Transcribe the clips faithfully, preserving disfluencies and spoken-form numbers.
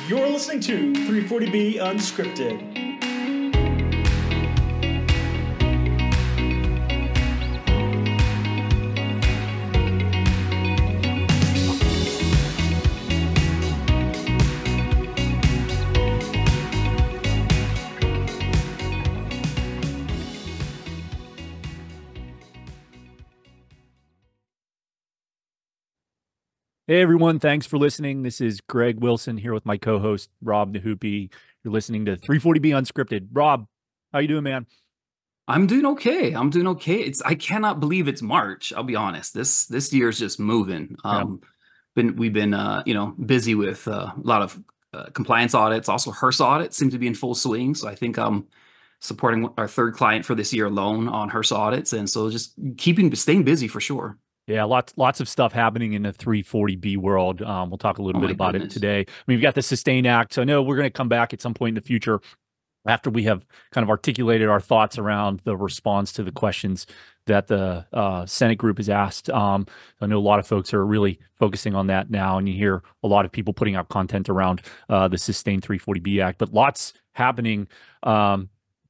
You're listening to three forty B Unscripted. Hey everyone, thanks for listening. This is Greg Wilson here with my co-host Rob Nahupi. You're listening to three forty B Unscripted. Rob, how you doing, man? I'm doing okay. I'm doing okay. It's I cannot believe it's March. I'll be honest. This this year's just moving. Yeah. Um, been we've been uh, you know busy with uh, a lot of uh, compliance audits. Also, HRSA audits seem to be in full swing. So I think I'm supporting our third client for this year alone on HRSA audits, and so just keeping staying busy for sure. Yeah, lots lots of stuff happening in the three forty B world. Um, we'll talk a little Oh bit my about goodness. it today. I mean, we've got the SUSTAIN Act. So I know we're going to come back at some point in the future after we have kind of articulated our thoughts around the response to the questions that the uh, Senate group has asked. Um, I know a lot of folks are really focusing on that now, and you hear a lot of people putting out content around uh, the SUSTAIN three forty B Act, but lots happening um,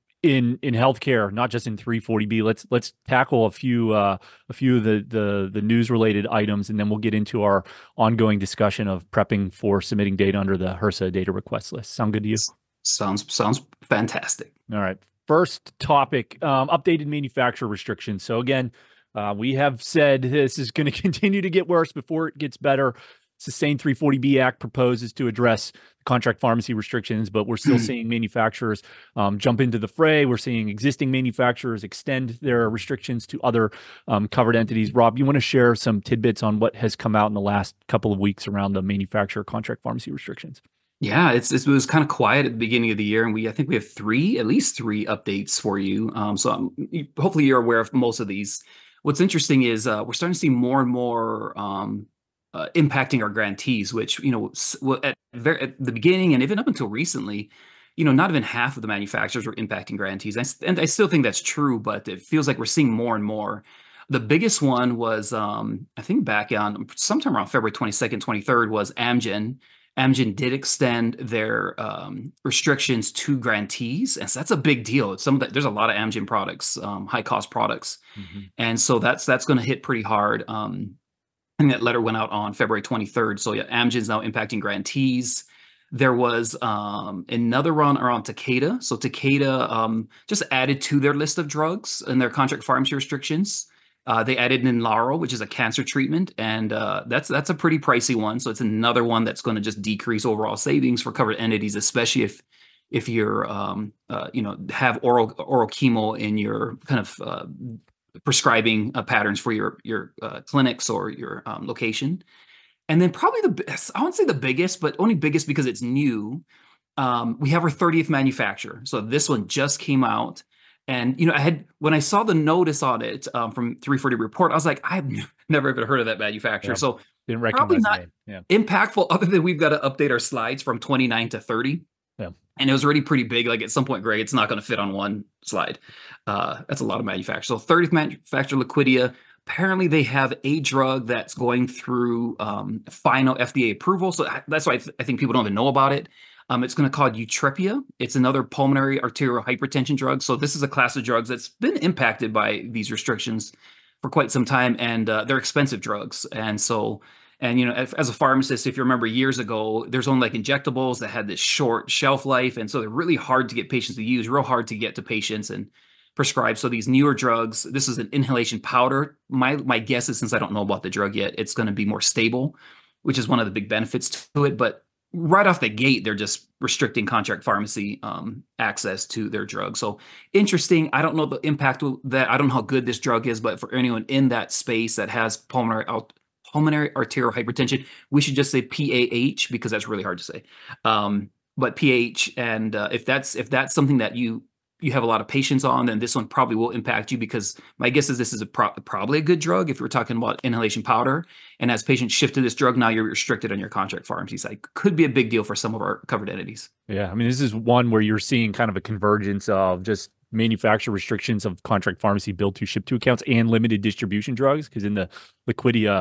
in in healthcare, not just in three forty B. Let's let's tackle a few uh, a few of the the the news related items, and then we'll get into our ongoing discussion of prepping for submitting data under the HRSA data request list. Sound good to you? Sounds sounds fantastic. All right. First topic, um, updated manufacturer restrictions. So again, uh, we have said this is going to continue to get worse before it gets better. SUSTAIN three forty B Act proposes to address contract pharmacy restrictions, but we're still seeing manufacturers um, jump into the fray. We're seeing existing manufacturers extend their restrictions to other um, covered entities. Rob, you want to share some tidbits on what has come out in the last couple of weeks around the manufacturer contract pharmacy restrictions? Yeah, it's it was kind of quiet at the beginning of the year, and we I think we have three, at least three updates for you. Um, so um, you- hopefully you're aware of most of these. What's interesting is uh, we're starting to see more and more um, uh, impacting our grantees, which you know s- well, at, ver- at the beginning and even up until recently, you know, not even half of the manufacturers were impacting grantees, I s- and I still think that's true, but it feels like we're seeing more and more. The biggest one was um, I think back on sometime around February twenty-second, twenty-third was Amgen. Amgen did extend their um, restrictions to grantees, and so that's a big deal. It's some of the, there's a lot of Amgen products, um, high cost products, Mhm. and so that's that's going to hit pretty hard. Um, and that letter went out on February twenty-third. So yeah, Amgen's now impacting grantees. There was um, another run around Takeda. So Takeda um, just added to their list of drugs and their contract pharmacy restrictions. Uh, they added Ninlaro, which is a cancer treatment, and uh, that's that's a pretty pricey one. So it's another one that's going to just decrease overall savings for covered entities, especially if if you're um, uh, you know have oral oral chemo in your kind of uh, prescribing uh, patterns for your your uh, clinics or your um, location. And then probably the best, I won't say the biggest, but only biggest because it's new. Um, we have our thirtieth manufacturer. So this one just came out. And, you know, I had, when I saw the notice on it um, from three forty Report, I was like, I've never even heard of that manufacturer. Yeah, So didn't probably recognize the not name. Yeah, impactful other than we've got to update our slides from twenty-nine to thirty. yeah. And it was already pretty big. Like at some point, Greg, it's not going to fit on one slide. Uh, that's a lot of manufacturers. So thirtieth manufacturer, Liquidia. Apparently, they have a drug that's going through um, final F D A approval. So that's why I, th- I think people don't even know about it. Um, it's going to call Eutrepia. It's another pulmonary arterial hypertension drug. So this is a class of drugs that's been impacted by these restrictions for quite some time, and uh, they're expensive drugs. And so, and you know, as, as a pharmacist, if you remember years ago, there's only like injectables that had this short shelf life, and so they're really hard to get patients to use, real hard to get to patients and prescribe. So these newer drugs, this is an inhalation powder. My my guess is, since I don't know about the drug yet, it's going to be more stable, which is one of the big benefits to it. But right off the gate, they're just restricting contract pharmacy um, access to their drug. So interesting. I don't know the impact of that. I don't know how good this drug is, but for anyone in that space that has pulmonary out, pulmonary arterial hypertension, we should just say P A H because that's really hard to say. Um, but P A H, and uh, if that's if that's something that you you have a lot of patients on, then this one probably will impact you, because my guess is this is a pro- probably a good drug if we're talking about inhalation powder. And as patients shift to this drug, now you're restricted on your contract pharmacy side. Could be a big deal for some of our covered entities. Yeah, I mean, this is one where you're seeing kind of a convergence of just manufacturer restrictions of contract pharmacy billed to ship to accounts and limited distribution drugs. Because in the Liquidia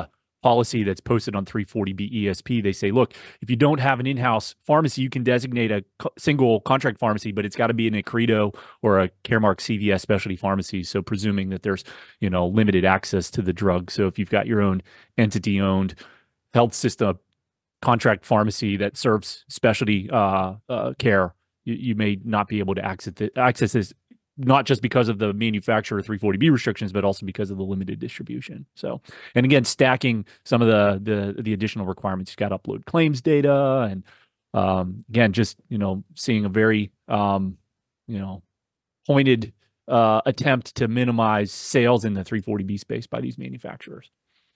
policy that's posted on three forty B E S P. They say, look, if you don't have an in-house pharmacy, you can designate a co- single contract pharmacy, but it's got to be an Accredo or a Caremark C V S specialty pharmacy. So presuming that there's, you know, limited access to the drug. So if you've got your own entity-owned health system contract pharmacy that serves specialty uh, uh, care, you, you may not be able to access, the, access this, not just because of the manufacturer three forty B restrictions, but also because of the limited distribution. So, and again, stacking some of the the, the additional requirements, you've got to upload claims data, and um, again, just you know, seeing a very um, you know pointed uh, attempt to minimize sales in the three forty B space by these manufacturers.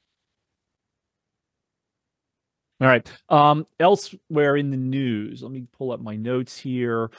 All right. Um, elsewhere in the news, let me pull up my notes here.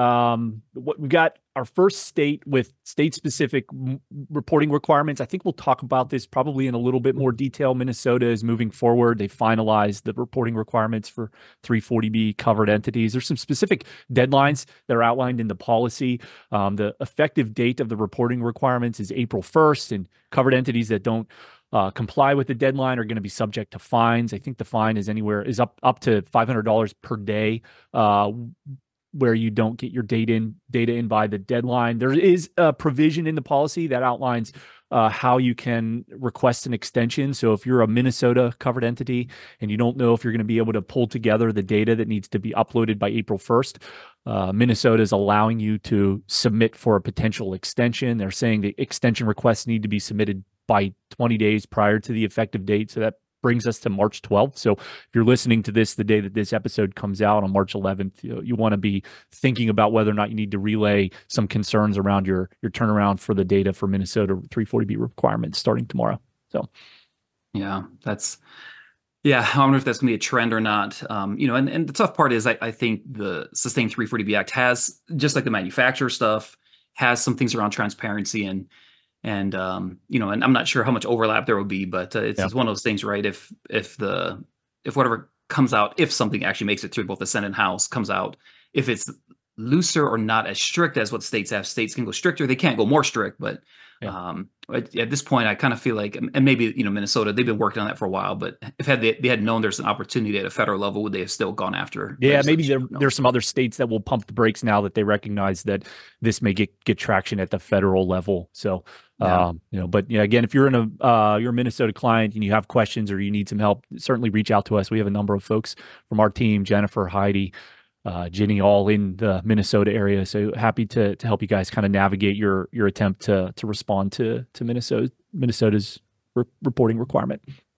Um, what we got our first state with state-specific m- reporting requirements. I think we'll talk about this probably in a little bit more detail. Minnesota is moving forward. They finalized the reporting requirements for three forty B covered entities. There's some specific deadlines that are outlined in the policy. Um, the effective date of the reporting requirements is April first, and covered entities that don't Uh, comply with the deadline are going to be subject to fines. I think the fine is anywhere is up up to five hundred dollars per day, uh, where you don't get your data in data in by the deadline. There is a provision in the policy that outlines uh, how you can request an extension. So if you're a Minnesota covered entity and you don't know if you're going to be able to pull together the data that needs to be uploaded by April first, uh, Minnesota is allowing you to submit for a potential extension. They're saying the extension requests need to be submitted by twenty days prior to the effective date. So that brings us to March twelfth. So if you're listening to this the day that this episode comes out on March eleventh, you, you want to be thinking about whether or not you need to relay some concerns around your, your turnaround for the data for Minnesota three forty B requirements starting tomorrow. So, yeah, that's, yeah, I wonder if that's going to be a trend or not. Um, you know, and, and the tough part is I, I think the Sustained three forty B Act has, just like the manufacturer stuff, has some things around transparency and, And, um, you know, and I'm not sure how much overlap there will be, but uh, it's, Yeah. it's one of those things, right? If, if the, if whatever comes out, if something actually makes it through both the Senate and House comes out, if it's looser or not as strict as what states have, states can go stricter. They can't go more strict, but Yeah. um, at, at this point, I kind of feel like, and maybe, you know, Minnesota, they've been working on that for a while, but if had they, they had known there's an opportunity at a federal level, would they have still gone after? yeah, maybe legislation? there, No. there's some other states that will pump the brakes now that they recognize that this may get, get traction at the federal level. So, Yeah. um, you know, but yeah, again, if you're in a, uh, you're a Minnesota client and you have questions or you need some help, certainly reach out to us. We have a number of folks from our team, Jennifer, Heidi, uh, Ginny, all in the Minnesota area. So happy to, to help you guys kind of navigate your, your attempt to, to respond to, to Minnesota, Minnesota's re- reporting requirement.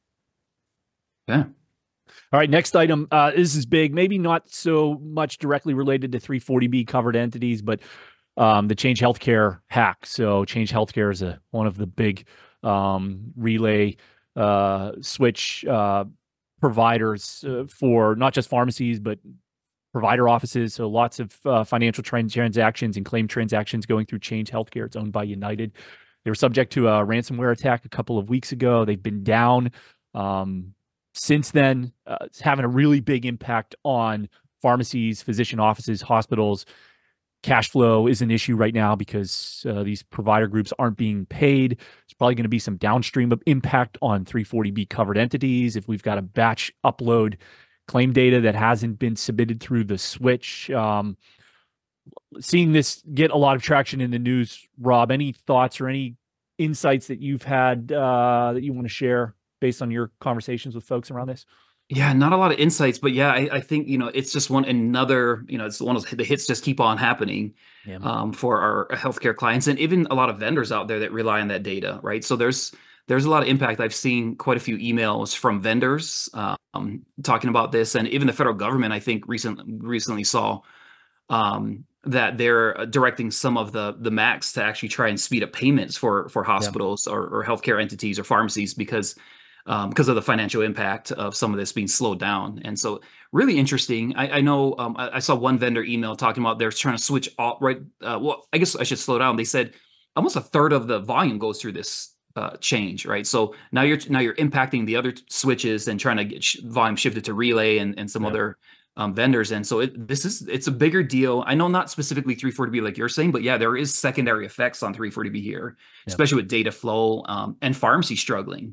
Yeah. All right, next item. Uh, this is big, maybe not so much directly related to three forty B covered entities, but um, the Change Healthcare hack. So Change Healthcare is a one of the big um, relay uh, switch uh, providers uh, for not just pharmacies, but provider offices. So lots of uh, financial trans- transactions and claim transactions going through Change Healthcare. It's owned by United. They were subject to a ransomware attack a couple of weeks ago. They've been down um, since then. Uh, it's having a really big impact on pharmacies, physician offices, hospitals. Cash flow is an issue right now because uh, these provider groups aren't being paid. There's probably going to be some downstream of impact on three forty B covered entities. If we've got a batch upload claim data that hasn't been submitted through the switch, um, seeing this get a lot of traction in the news. Rob, any thoughts or any insights that you've had uh, that you want to share based on your conversations with folks around this? Yeah, not a lot of insights, but yeah, I, I think, you know, it's just one another, you know, it's one of those, the hits just keep on happening Yeah. um, for our healthcare clients and even a lot of vendors out there that rely on that data, right? So there's there's a lot of impact. I've seen quite a few emails from vendors um, talking about this, and even the federal government, I think, recently recently saw um, that they're directing some of the the MACs to actually try and speed up payments for for hospitals or, or healthcare entities or pharmacies because um, because of the financial impact of some of this being slowed down. And so really interesting. I, I know um, I, I saw one vendor email talking about they're trying to switch all right. Uh, well, I guess I should slow down. They said almost a third of the volume goes through this uh, change, right? So now you're now you're impacting the other switches and trying to get sh- volume shifted to Relay and, and some Yeah. other um, vendors. And so it, this is it's a bigger deal. I know not specifically three forty B like you're saying, but yeah, there is secondary effects on three forty B here, Yeah. especially with data flow um, and pharmacy struggling.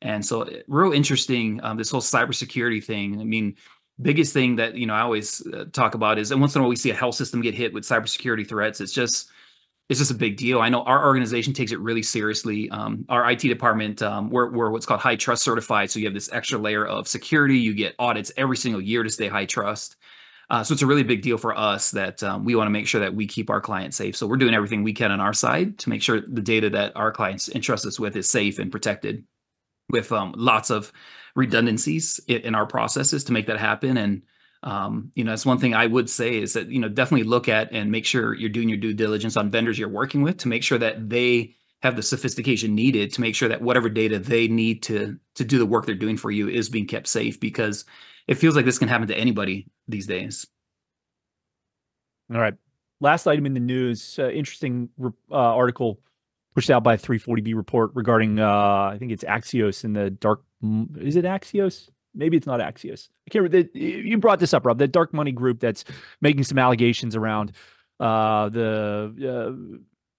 And so it- real interesting, um, this whole cybersecurity thing. I mean, biggest thing that, you know, I always uh, talk about is, and once in a while we see a health system get hit with cybersecurity threats. It's just, it's just a big deal. I know our organization takes it really seriously. Um, our I T department, um, we're, we're what's called high trust certified. So you have this extra layer of security. You get audits every single year to stay high trust. Uh, so it's a really big deal for us that um, we want to make sure that we keep our clients safe. So we're doing everything we can on our side to make sure the data that our clients entrust us with is safe and protected, with um, lots of redundancies in, in our processes to make that happen. And um, you know, that's one thing I would say is that, you know, definitely look at and make sure you're doing your due diligence on vendors you're working with to make sure that they have the sophistication needed to make sure that whatever data they need to to do the work they're doing for you is being kept safe, because it feels like this can happen to anybody these days. All right. Last item in the news, uh, interesting uh, article pushed out by three forty B report regarding, uh, I think it's Axios and the dark, is it Axios? Maybe it's not Axios. I can't remember. You brought this up, Rob, the dark money group that's making some allegations around uh, the uh,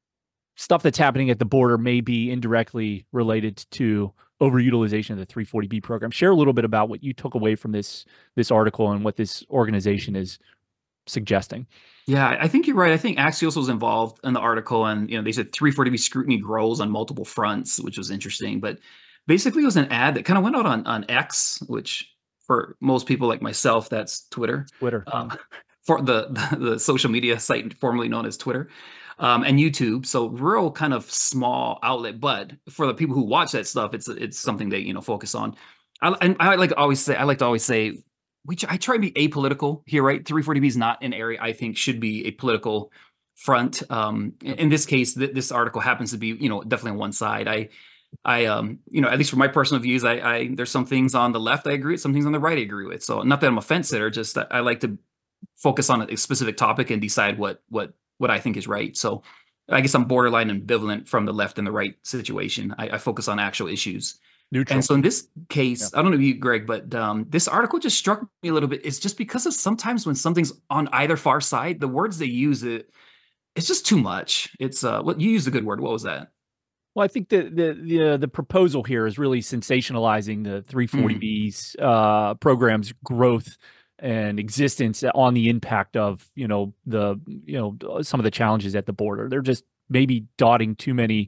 stuff that's happening at the border may be indirectly related to overutilization of the three forty B program. Share a little bit about what you took away from this this article and what this organization is suggesting. Yeah, I think you're right. I think Axios was involved in the article, and you know they said three forty B scrutiny grows on multiple fronts, which was interesting. But basically, it was an ad that kind of went out on on X, which for most people like myself, that's Twitter. Twitter. Um, for the, the the social media site formerly known as Twitter, um, and YouTube. So real kind of small outlet, but for the people who watch that stuff, it's it's something they you know focus on. I, and I like to always say, I like to always say, we I try to be apolitical here, right? three forty B is not an area I think should be a political front. Um, in, in this case, th- this article happens to be, you know, definitely on one side. I, I, um, you know, at least for my personal views, I, I, there's some things on the left I agree with, some things on the right I agree with. So not that I'm a fence sitter, just that I like to focus on a specific topic and decide what, what, what I think is right. So I guess I'm borderline ambivalent from the left and the right situation. I, I focus on actual issues. Neutral. And so in this case, Yeah. I don't know you, Greg, but um, this article just struck me a little bit. It's just because of sometimes when something's on either far side, the words they use, it it's just too much. It's uh, what you used a good word. What was that? Well, I think the the the, uh, the proposal here is really sensationalizing the three forty B's uh, program's growth and existence on the impact of you know the you know some of the challenges at the border. They're just maybe dotting too many.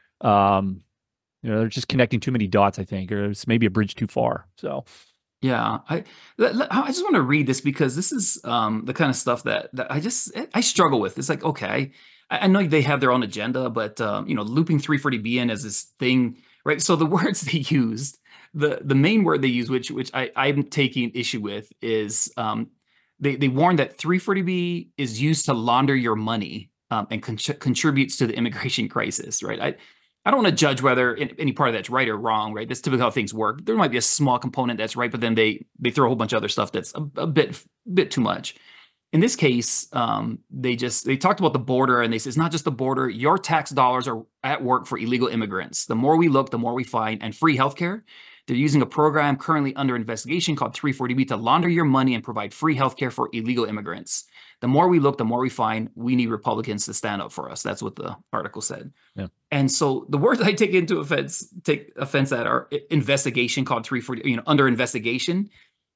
Um, You know, they're just connecting too many dots, I think, or it's maybe a bridge too far. So, Yeah, I I just want to read this because this is um, the kind of stuff that that I just I struggle with. It's like, okay, I, I know they have their own agenda, but um, you know, looping three forty B in as this thing, right? So the words they used, the the main word they use, which which I I'm taking issue with, is um, they they warn that three forty B is used to launder your money um, and con- contributes to the immigration crisis, right? I I don't want to judge whether any part of that's right or wrong, right? That's typically how things work. There might be a small component that's right, but then they they throw a whole bunch of other stuff that's a, a bit bit too much. In this case, um, they just they talked about the border, and they said it's not just the border. Your tax dollars are at work for illegal immigrants. The more we look, the more we find. And free healthcare. They're using a program currently under investigation called three forty B to launder your money and provide free healthcare for illegal immigrants. The more we look, the more we find. We need Republicans to stand up for us. That's what the article said. Yeah. And so the words I take into offense, take offense at are investigation called three forty, you know, under investigation.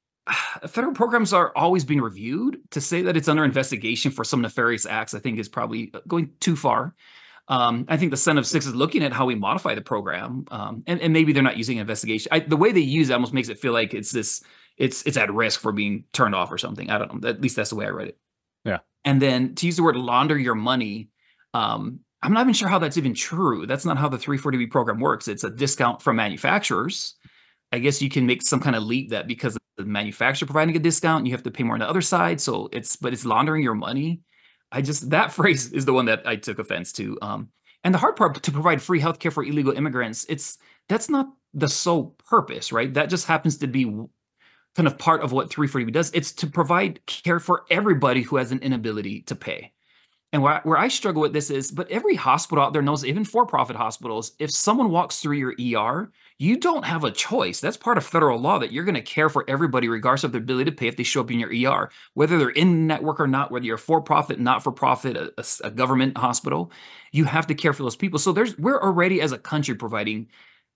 Federal programs are always being reviewed. To say that it's under investigation for some nefarious acts, I think is probably going too far. Um, I think the Senate of Six is looking at how we modify the program, um, and, and maybe they're not using investigation. I, the way they use it almost makes it feel like it's this, it's it's at risk for being turned off or something. I don't know. At least that's the way I read it. Yeah. And then to use the word launder your money, um, I'm not even sure how that's even true. That's not how the three forty B program works. It's a discount from manufacturers. I guess you can make some kind of leap that because the manufacturer providing a discount, you have to pay more on the other side. So it's, but it's laundering your money. I just, that phrase is the one that I took offense to. Um, and the hard part, to provide free healthcare for illegal immigrants, it's, that's not the sole purpose, right? That just happens to be kind of part of what three forty B does. It's to provide care for everybody who has an inability to pay. And where I, where I struggle with this is, but every hospital out there knows, even for-profit hospitals, if someone walks through your E R, you don't have a choice. That's part of federal law that you're going to care for everybody regardless of their ability to pay if they show up in your E R, whether they're in network or not, whether you're for-profit, not-for-profit, a, a, a government hospital, you have to care for those people. So there's we're already as a country providing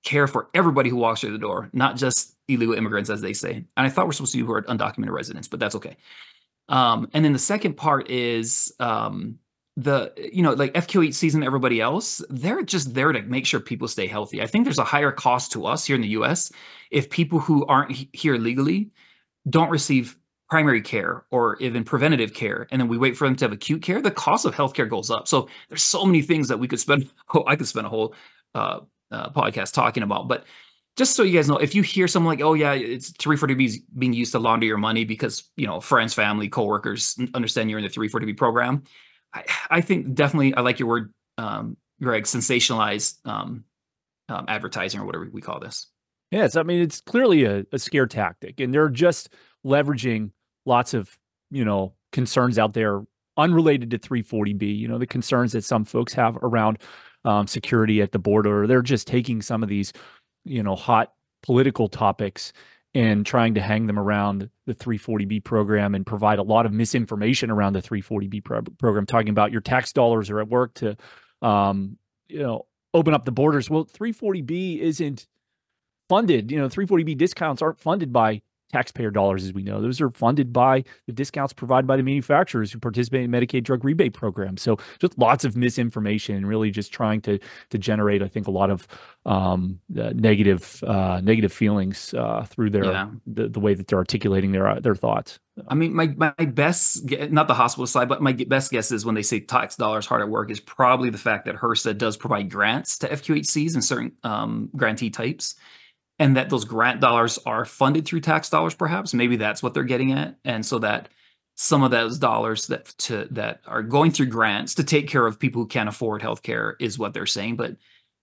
care for everybody who walks through the door, not just illegal immigrants, as they say. And I thought we're supposed to use undocumented residents, but that's okay. Um, and then the second part is um, the, you know, like F Q H Cs and everybody else, they're just there to make sure people stay healthy. I think there's a higher cost to us here in the U S if people who aren't he- here legally don't receive primary care or even preventative care, and then we wait for them to have acute care, the cost of healthcare goes up. So there's so many things that we could spend, oh, I could spend a whole uh, uh, podcast talking about. But just so you guys know, if you hear someone like, oh yeah, it's three forty B is being used to launder your money because, you know, friends, family, coworkers understand you're in the three forty B program, I, I think definitely, I like your word, um, Greg, sensationalized um, um, advertising or whatever we call this. Yes, I mean, it's clearly a, a scare tactic, and they're just leveraging lots of, you know, concerns out there unrelated to three forty B, you know, the concerns that some folks have around um, security at the border. They're just taking some of these, you know, hot political topics and trying to hang them around the three forty B program and provide a lot of misinformation around the three forty B pro- program, talking about your tax dollars are at work to, um, you know, open up the borders. Well, three forty B isn't funded. You know, three forty B discounts aren't funded by taxpayer dollars, as we know. Those are funded by the discounts provided by the manufacturers who participate in Medicaid drug rebate programs. So just lots of misinformation and really just trying to to generate, I think, a lot of um, uh, negative uh, negative feelings uh, through their Yeah. the, the way that they're articulating their their thoughts. I mean, my my best, gue- not the hospital side, but my best guess is when they say tax dollars hard at work is probably the fact that HRSA does provide grants to F Q H Cs and certain um, grantee types, and that those grant dollars are funded through tax dollars, perhaps. Maybe that's what they're getting at. And so that some of those dollars that to that are going through grants to take care of people who can't afford healthcare is what they're saying. But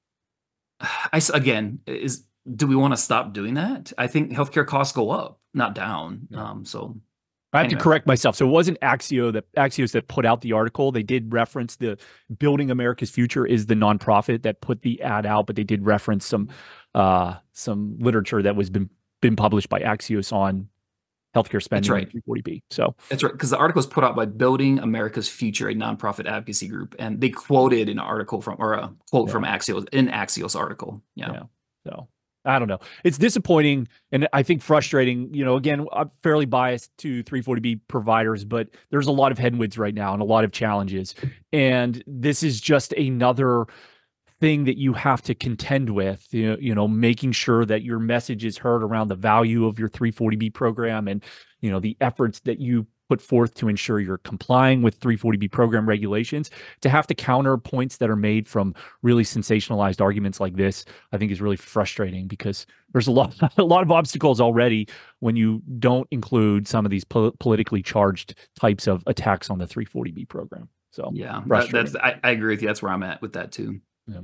I s- again, is do we want to stop doing that? I think healthcare costs go up, not down. Yeah. Um, so I have Anyway. to correct myself. So it wasn't Axio that Axios that put out the article. They did reference the Building America's Future is the nonprofit that put the ad out, but they did reference some uh, some literature that was been been published by Axios on healthcare spending right. and three forty B. So That's right, because the article was put out by Building America's Future, a nonprofit advocacy group, and they quoted an article from or a quote Yeah. from Axios in Axios article. Yeah. Yeah. So I don't know. It's disappointing and I think frustrating. You know, again, I'm fairly biased to three forty B providers, but there's a lot of headwinds right now and a lot of challenges. And this is just another thing that you have to contend with, you know, you know, making sure that your message is heard around the value of your three forty B program and, you know, the efforts that you put forth to ensure you're complying with three forty B program regulations. To have to counter points that are made from really sensationalized arguments like this, I think is really frustrating because there's a lot, a lot of obstacles already when you don't include some of these po- politically charged types of attacks on the three forty B program. So Yeah, that, frustrating. that's I, I agree with you. That's where I'm at with that too. Yeah.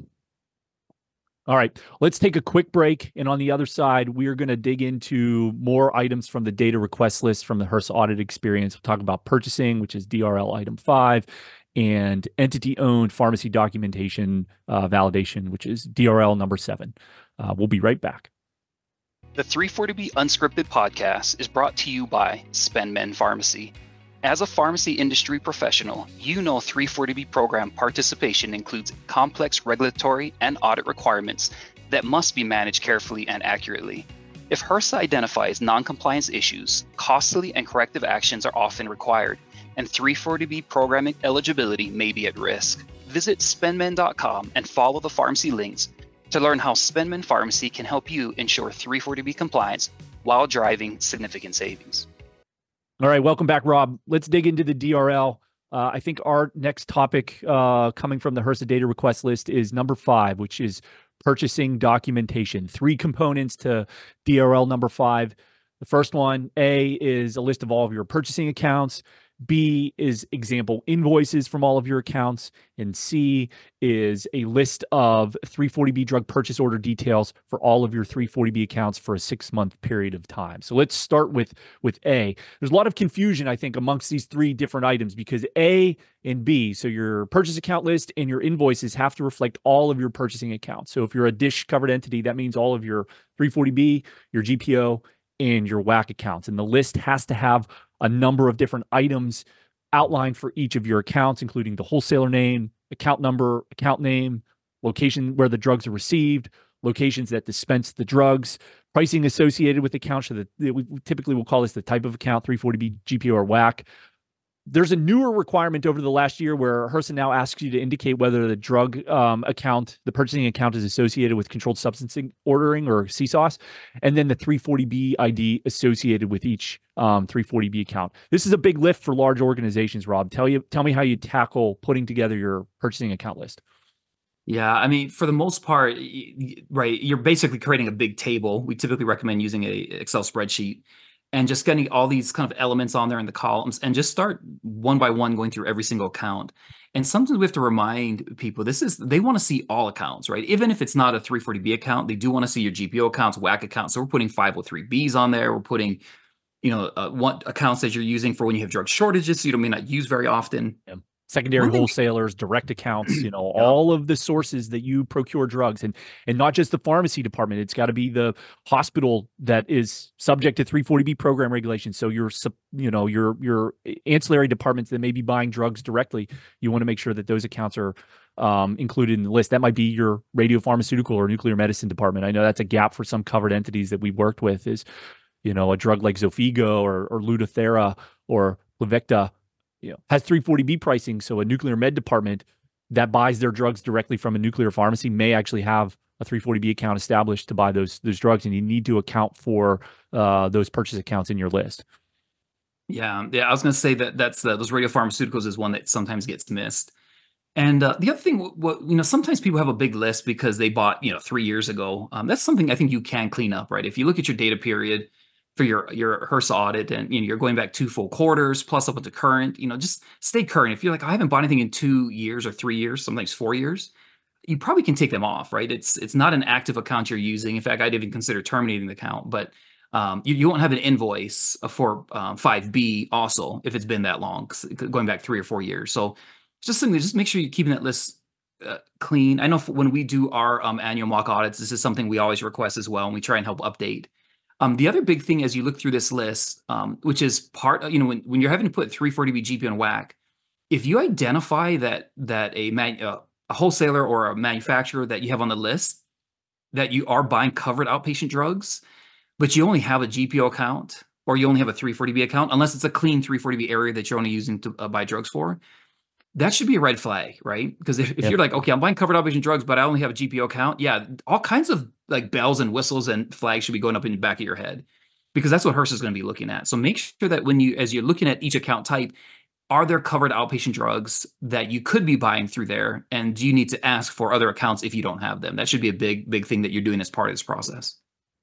All right, let's take a quick break. And on the other side, we are going to dig into more items from the data request list from the HRSA audit experience. We'll talk about purchasing, which is D R L item five, and entity-owned pharmacy documentation uh, validation, which is D R L number seven. Uh, we'll be right back. The three forty B Unscripted podcast is brought to you by SpendMend Pharmacy. As a pharmacy industry professional, you know three forty B program participation includes complex regulatory and audit requirements that must be managed carefully and accurately. If HRSA identifies non-compliance issues, costly and corrective actions are often required, and three forty B program eligibility may be at risk. Visit spendmend dot com and follow the pharmacy links to learn how SpendMend Pharmacy can help you ensure three forty B compliance while driving significant savings. All right, welcome back, Rob. Let's dig into the D R L. Uh, I think our next topic uh, coming from the HRSA data request list is number five, which is purchasing documentation. Three components to D R L number five. The first one, A, is a list of all of your purchasing accounts. B is example invoices from all of your accounts. And C is a list of three forty B drug purchase order details for all of your three forty B accounts for a six-month period of time. So let's start with, with A. There's a lot of confusion, I think, amongst these three different items because A and B, so your purchase account list and your invoices have to reflect all of your purchasing accounts. So if you're a DISH covered entity, that means all of your three forty B, your G P O, and your W A C accounts. And the list has to have a number of different items outlined for each of your accounts, including the wholesaler name, account number, account name, location where the drugs are received, locations that dispense the drugs, pricing associated with accounts. So that we typically will call this the type of account, three forty B, G P O, or W A C. There's a newer requirement over the last year where HRSA now asks you to indicate whether the drug um, account, the purchasing account, is associated with controlled substance ordering or C S O S, and then the three forty B I D associated with each um, three forty B account. This is a big lift for large organizations, Rob. Tell you, tell me how you tackle putting together your purchasing account list. Yeah, I mean, for the most part, right, you're basically creating a big table. We typically recommend using a Excel spreadsheet and just getting all these kind of elements on there in the columns and just start one by one going through every single account. And sometimes we have to remind people, this is, they want to see all accounts, right? Even if it's not a three forty B account, they do want to see your G P O accounts, W A C accounts. So we're putting five oh three Bs on there. We're putting, you know, uh, what accounts that you're using for when you have drug shortages, so you may not use very often. Yeah. Secondary wholesalers, direct accounts, you know, yeah. all of the sources that you procure drugs, and and not just the pharmacy department. It's got to be the hospital that is subject to three forty B program regulations. So your, you know, your your ancillary departments that may be buying drugs directly, you want to make sure that those accounts are um, included in the list. That might be your radiopharmaceutical or nuclear medicine department. I know that's a gap for some covered entities that we've worked with. Is, you know, a drug like Xofigo or or Lutathera or Pluvicto, you know, has three forty B pricing. So a nuclear med department that buys their drugs directly from a nuclear pharmacy may actually have a three forty B account established to buy those those drugs, and you need to account for uh, those purchase accounts in your list. Yeah, yeah, I was going to say that that's the, those radiopharmaceuticals is one that sometimes gets missed. And uh, the other thing, what you know, sometimes people have a big list because they bought, you know, three years ago. Um, that's something I think you can clean up, right? If you look at your data period for your your HRSA audit, and you know, you're going back two full quarters plus up to current, you know, just stay current. If you're like, I haven't bought anything in two years or three years, sometimes four years, you probably can take them off, right? It's it's not an active account you're using. In fact, I'd even consider terminating the account, but um, you, you won't have an invoice for um, five B also if it's been that long, going back three or four years. So just simply just make sure you're keeping that list uh, clean. I know when we do our um, annual mock audits, this is something we always request as well, and we try and help update. Um, the other big thing as you look through this list, um, which is part, you know, when, when you're having to put three forty B, G P O, and W A C, if you identify that that a, man, uh, a wholesaler or a manufacturer that you have on the list, that you are buying covered outpatient drugs, but you only have a G P O account, or you only have a three forty B account, unless it's a clean three forty B area that you're only using to uh, buy drugs for, that should be a red flag, right? Because if, if yep. you're like, okay, I'm buying covered outpatient drugs, but I only have a G P O account, yeah, all kinds of like bells and whistles and flags should be going up in the back of your head, because that's what HRSA is going to be looking at. So make sure that when you, as you're looking at each account type, are there covered outpatient drugs that you could be buying through there? And do you need to ask for other accounts if you don't have them? That should be a big, big thing that you're doing as part of this process.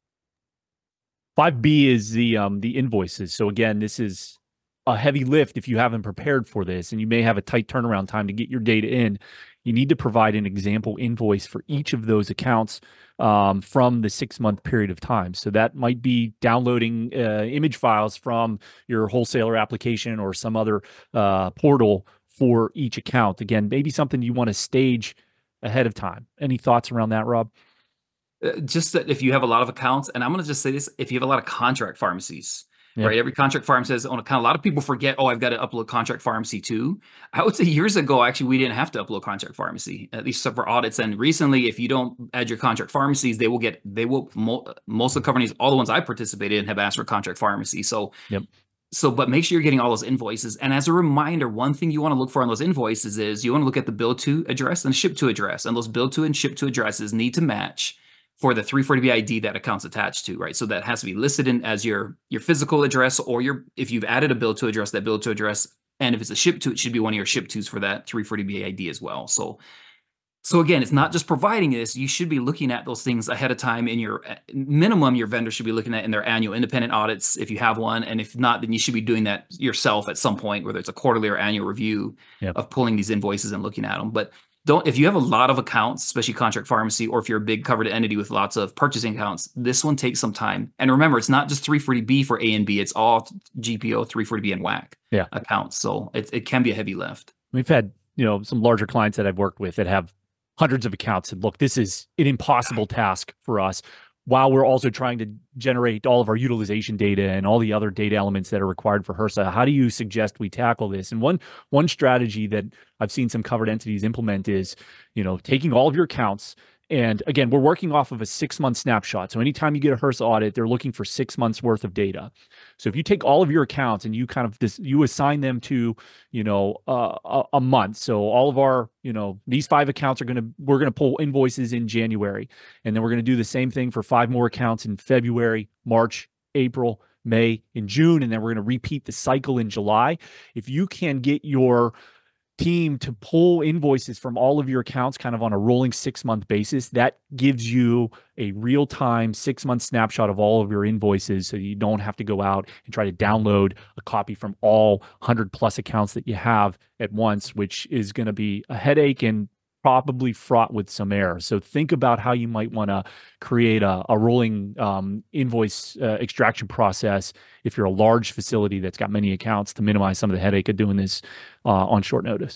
five B is the um, the invoices. So again, this is a heavy lift if you haven't prepared for this, and you may have a tight turnaround time to get your data in. You need to provide an example invoice for each of those accounts um, from the six-month period of time. So that might be downloading uh, image files from your wholesaler application or some other uh, portal for each account. Again, maybe something you want to stage ahead of time. Any thoughts around that, Rob? Uh, just that if you have a lot of accounts, and I'm going to just say this, if you have a lot of contract pharmacies, yeah. right? Every contract pharmacy says on account. A lot of people forget, oh, I've got to upload contract pharmacy too. I would say years ago, actually, we didn't have to upload contract pharmacy, at least for audits. And recently, if you don't add your contract pharmacies, they will get, they will, mo most of the companies, all the ones I participated in have asked for contract pharmacy. So, yep. So, but make sure you're getting all those invoices. And as a reminder, one thing you want to look for on those invoices is you want to look at the bill to address and ship to address. And those bill to and ship to addresses need to match for the three forty B I D that account's attached to, right? So that has to be listed in as your your physical address, or your, if you've added a bill to address, that bill to address, and if it's a ship to, it should be one of your ship tos for that three forty B I D as well. So, so again, it's not just providing this. You should be looking at those things ahead of time in your minimum. Your vendor should be looking at in their annual independent audits if you have one, and if not, then you should be doing that yourself at some point, whether it's a quarterly or annual review yep. of pulling these invoices and looking at them. But don't, if you have a lot of accounts, especially contract pharmacy, or if you're a big covered entity with lots of purchasing accounts, this one takes some time. And remember, it's not just three forty B for A and B, it's all G P O, three forty B, and W A C yeah. accounts. So it, it can be a heavy lift. We've had, you know, some larger clients that I've worked with that have hundreds of accounts, and look, this is an impossible task for us, while we're also trying to generate all of our utilization data and all the other data elements that are required for HRSA. How do you suggest we tackle this? And one one strategy that I've seen some covered entities implement is, you know, taking all of your accounts and again, we're working off of a six-month snapshot. So anytime you get a HRSA audit, they're looking for six months worth of data. So if you take all of your accounts and you kind of this, you assign them to, you know, uh, a, a month. So all of our, you know, these five accounts are going to, we're going to pull invoices in January, and then we're going to do the same thing for five more accounts in February, March, April, May, and June, and then we're going to repeat the cycle in July. If you can get your team to pull invoices from all of your accounts kind of on a rolling six-month basis, that gives you a real-time six-month snapshot of all of your invoices, so you don't have to go out and try to download a copy from all one hundred plus accounts that you have at once, which is going to be a headache and probably fraught with some errors. So think about how you might want to create a, a rolling um, invoice uh, extraction process if you're a large facility that's got many accounts, to minimize some of the headache of doing this uh, on short notice.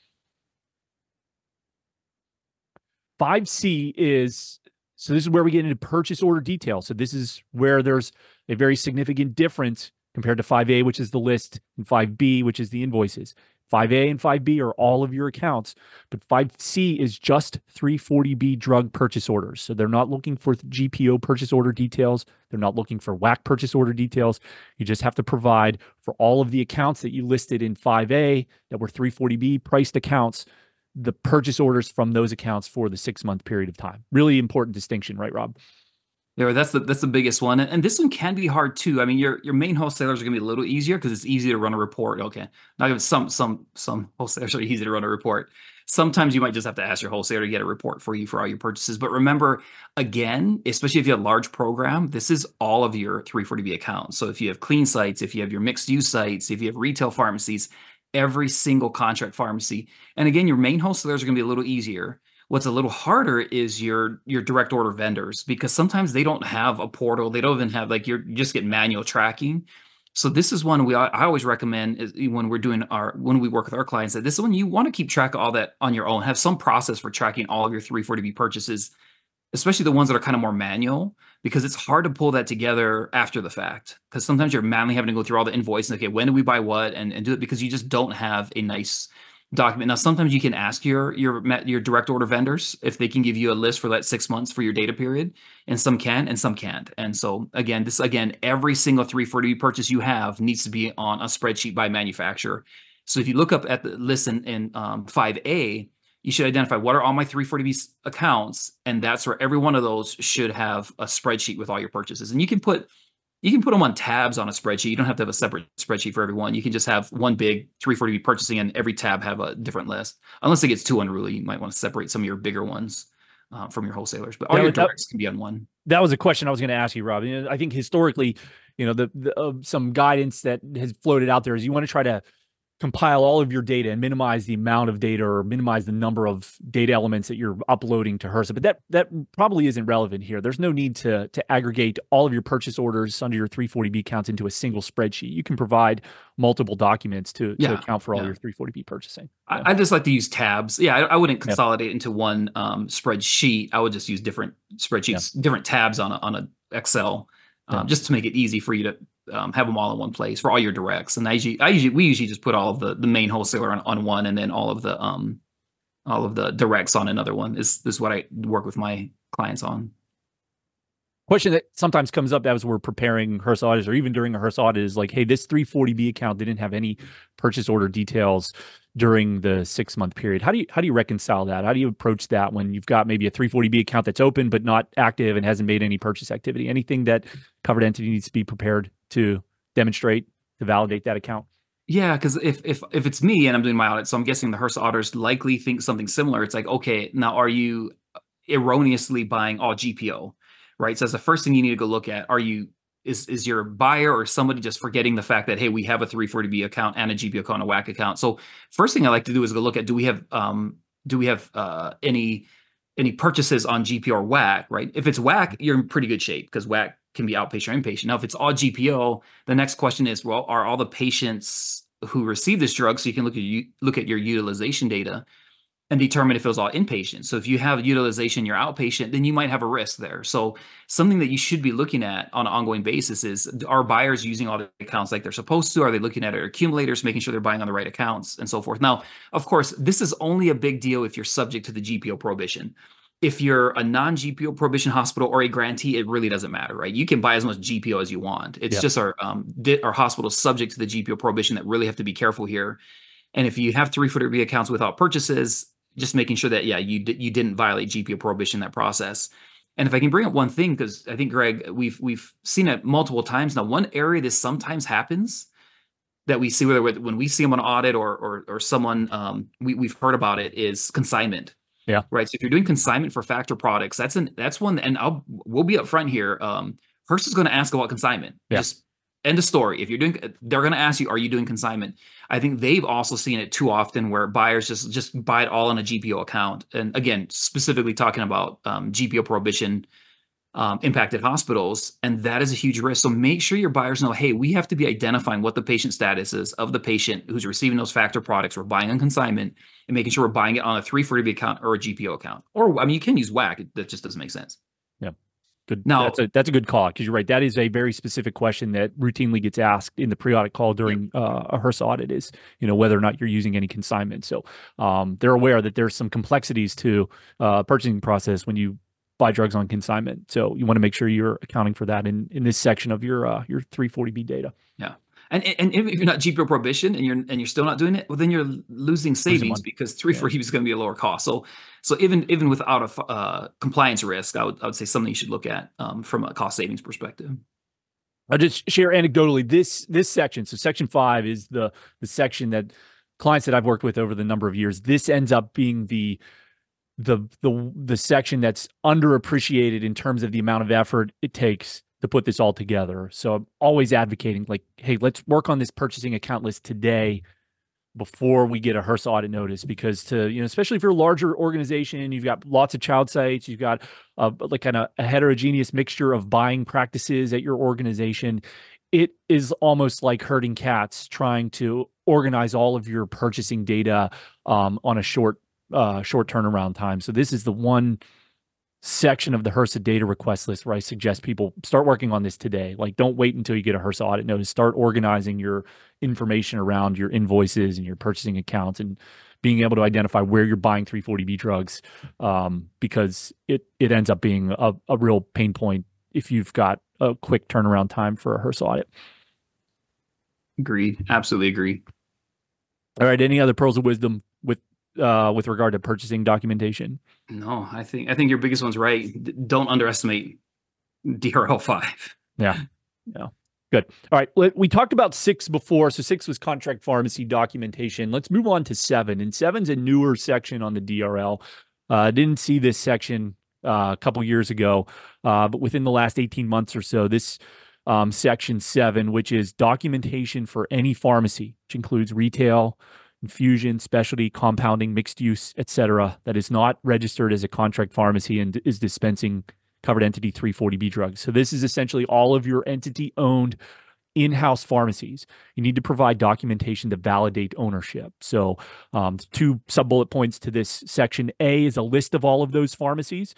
five C is, so this is where we get into purchase order details. So this is where there's a very significant difference compared to five A, which is the list, and five B, which is the invoices. five A and five B are all of your accounts, but five C is just three forty B drug purchase orders. So they're not looking for G P O purchase order details. They're not looking for W A C purchase order details. You just have to provide for all of the accounts that you listed in five A that were three forty B priced accounts, the purchase orders from those accounts for the six-month period of time. Really important distinction, right, Rob? Yeah, that's the that's the biggest one, and, and this one can be hard too. I mean, your your main wholesalers are going to be a little easier because it's easy to run a report. Okay, not even some some some wholesalers are easy to run a report. Sometimes you might just have to ask your wholesaler to get a report for you for all your purchases. But remember, again, especially if you have a large program, this is all of your three forty B accounts. So if you have clean sites, if you have your mixed use sites, if you have retail pharmacies, every single contract pharmacy, and again, your main wholesalers are going to be a little easier. What's a little harder is your your direct order vendors, because sometimes they don't have a portal. They don't even have, like, you're you just get manual tracking. So this is one we I always recommend is when we're doing our when we work with our clients, that this is when you want to keep track of all that on your own. Have some process for tracking all of your three forty B purchases, especially the ones that are kind of more manual, because it's hard to pull that together after the fact. Because sometimes you're manually having to go through all the invoices. Okay, when do we buy what, and, and do it because you just don't have a nice document. Now, sometimes you can ask your your your direct order vendors if they can give you a list for that six months for your data period, and some can and some can't. And so again, this again, every single three forty B purchase you have needs to be on a spreadsheet by manufacturer. So if you look up at the list in, in um, five A, you should identify what are all my three forty B accounts, and that's where every one of those should have a spreadsheet with all your purchases. And you can put You can put them on tabs on a spreadsheet. You don't have to have a separate spreadsheet for every one. You can just have one big three forty B purchasing, and every tab have a different list. Unless it gets too unruly, you might want to separate some of your bigger ones uh, from your wholesalers. But all Yeah, your that- directs can be on one. That was a question I was going to ask you, Rob. You know, I think historically, you know, the, the uh, some guidance that has floated out there is you want to try to compile all of your data and minimize the amount of data, or minimize the number of data elements that you're uploading to HRSA. But that that probably isn't relevant here. There's no need to to aggregate all of your purchase orders under your three forty B accounts into a single spreadsheet. You can provide multiple documents to, Yeah, to account for all yeah. your three forty B purchasing. I, I just like to use tabs. Yeah, I, I wouldn't consolidate into one um, spreadsheet. I would just use different spreadsheets, different tabs on a, on a Excel, um, Yeah. just to make it easy for you to um, have them all in one place for all your directs. And I usually, I usually, we usually just put all of the the main wholesaler on, on one, and then all of the um, all of the directs on another one. Is this is what I work with my clients on. Question that sometimes comes up as we're preparing HRSA audits, or even during a HRSA audit, is like, hey, this three forty B account didn't have any purchase order details during the six month period. How do you how do you reconcile that? How do you approach that when you've got maybe a three forty B account that's open but not active and hasn't made any purchase activity? Anything that covered entity needs to be prepared to demonstrate to validate that account? Yeah, because if if if it's me and I'm doing my audit, so I'm guessing the HRSA auditors likely think something similar. It's like, okay, now are you erroneously buying all G P O, right? So that's the first thing you need to go look at. Are you is is your buyer or somebody just forgetting the fact that, hey, we have a three forty B account and a G P O account and a W A C account? So first thing I like to do is go look at, do we have um do we have uh any any purchases on G P O or W A C, right? If it's W A C, you're in pretty good shape because W A C can be outpatient or inpatient. Now, if it's all G P O, the next question is, well, are all the patients who receive this drug? So you can look at you look at your utilization data and determine if it was all inpatient. So if you have utilization, you're outpatient, then you might have a risk there. So something that you should be looking at on an ongoing basis is, are buyers using all the accounts like they're supposed to? Are they looking at their accumulators, making sure they're buying on the right accounts, and so forth? Now, of course, this is only a big deal if you're subject to the G P O prohibition. if you're a non-G P O prohibition hospital or a grantee, it really doesn't matter, right? You can buy as much G P O as you want. It's Yeah. just our um, di- our hospitals subject to the G P O prohibition that really have to be careful here. And if you have three forty B accounts without purchases, just making sure that, yeah, you d- you didn't violate G P O prohibition in that process. And if I can bring up one thing, because I think, Greg, we've we've seen it multiple times now. One area this sometimes happens that we see, whether when we see them on audit or or or someone um, we we've heard about it, is consignment. Yeah. Right. So if you're doing consignment for factor products, that's an that's one, and I'll we'll be upfront here. Um, Hearst is going to ask about consignment. Yeah. Just end of story. If you're doing, they're going to ask you, are you doing consignment? I think they've also seen it too often where buyers just just buy it all on a G P O account. And again, specifically talking about um, G P O prohibition um, impacted hospitals, and that is a huge risk. So make sure your buyers know, hey, we have to be identifying what the patient status is of the patient who's receiving those factor products we're buying on consignment, and making sure we're buying it on a three forty B account or a G P O account. Or, I mean, you can use W A C. That just doesn't make sense. Yeah. Good. Now- that's a that's a good call, because you're right. That is a very specific question that routinely gets asked in the pre-audit call during uh, a HRSA audit, is, you know, whether or not you're using any consignment. So um, they're aware that there's some complexities to uh, purchasing process when you buy drugs on consignment. So you want to make sure you're accounting for that in, in this section of your uh, your three forty B data. Yeah. And and if you're not G P O prohibition and you're and you're still not doing it, well, then you're losing savings money. because three forty B is going to be a lower cost. So so even even without a uh, compliance risk, I would I would say something you should look at um, from a cost savings perspective. I'll just share anecdotally this this section. So section five is the the section that clients that I've worked with over the number of years, this ends up being the the the the section that's underappreciated in terms of the amount of effort it takes to put this all together. So I'm always advocating, like, hey, let's work on this purchasing account list today before we get a HRSA audit notice, because to, you know, especially if you're a larger organization, you've got lots of child sites, you've got a, like kind of a heterogeneous mixture of buying practices at your organization. It is almost like herding cats trying to organize all of your purchasing data um, on a short uh, short turnaround time. So this is the one section of the HRSA data request list where I suggest people start working on this today. Like, don't wait until you get a HRSA audit notice. Start organizing your information around your invoices and your purchasing accounts, and being able to identify where you're buying three forty B drugs, um, because it it ends up being a, a real pain point if you've got a quick turnaround time for a HRSA audit. Agreed. Absolutely agree. All right. Any other pearls of wisdom with uh, with regard to purchasing documentation? No, I think I think your biggest one's right. D- don't underestimate D R L five. Yeah. Yeah. Good. All right. Let- We talked about six before. So six was contract pharmacy documentation. Let's move on to seven. And seven's a newer section on the D R L. I uh, didn't see this section uh, a couple years ago, uh, but within the last eighteen months or so, this um, section seven, which is documentation for any pharmacy, which includes retail, infusion, specialty, compounding, mixed use, et cetera, that is not registered as a contract pharmacy and is dispensing covered entity three forty B drugs. So this is essentially all of your entity-owned in-house pharmacies. You need to provide documentation to validate ownership. So um, two sub-bullet points to this section. A is a list of all of those pharmacies.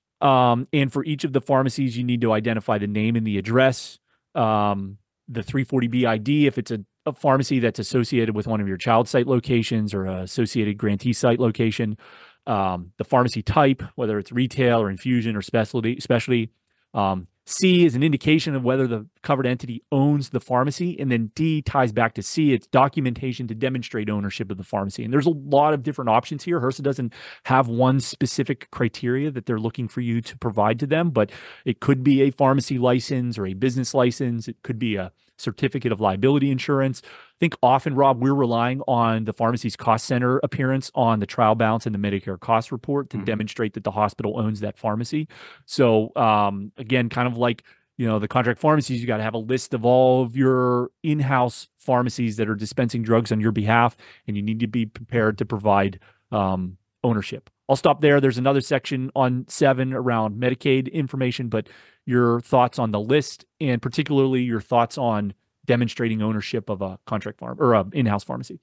Um, and for each of the pharmacies, you need to identify the name and the address, um, the three forty B I D if it's a a pharmacy that's associated with one of your child site locations or a associated grantee site location, um, the pharmacy type, whether it's retail or infusion or specialty. specialty. Um, C is an indication of whether the covered entity owns the pharmacy. And then D ties back to C. It's documentation to demonstrate ownership of the pharmacy. And there's a lot of different options here. HRSA doesn't have one specific criteria that they're looking for you to provide to them, but it could be a pharmacy license or a business license. It could be a certificate of liability insurance. I think often, Rob, we're relying on the pharmacy's cost center appearance on the trial balance and the Medicare cost report to mm-hmm. demonstrate that the hospital owns that pharmacy. So um, again, kind of like, you know, the contract pharmacies, you got to have a list of all of your in-house pharmacies that are dispensing drugs on your behalf, and you need to be prepared to provide um, ownership. I'll stop there. There's another section on seven around Medicaid information, but your thoughts on the list, and particularly your thoughts on demonstrating ownership of a contract farm or an in-house pharmacy.